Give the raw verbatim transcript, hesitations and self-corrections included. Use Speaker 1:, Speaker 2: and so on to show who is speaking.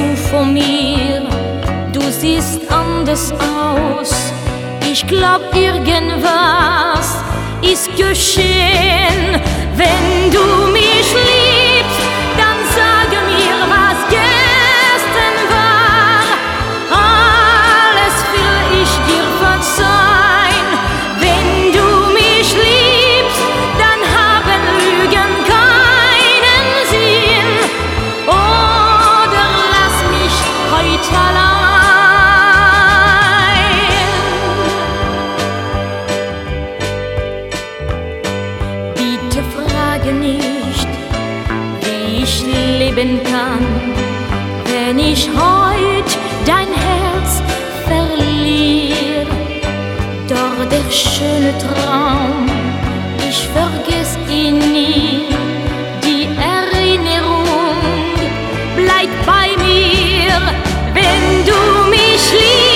Speaker 1: du von mir? Du siehst anders aus. Ich glaub, irgendwas ist geschehen. Wenn du mich liebst, dann sage mir, was gestern war. Alles will ich dir verzeihen. Wenn du mich liebst, dann haben Lügen keinen Sinn. Oder lass mich heute allein. Bitte frage nicht, wie ich leben kann, wenn ich heut dein Herz verliere. Doch der schöne Traum, ich vergess ihn nie. Die Erinnerung bleibt bei mir, wenn du mich liebst.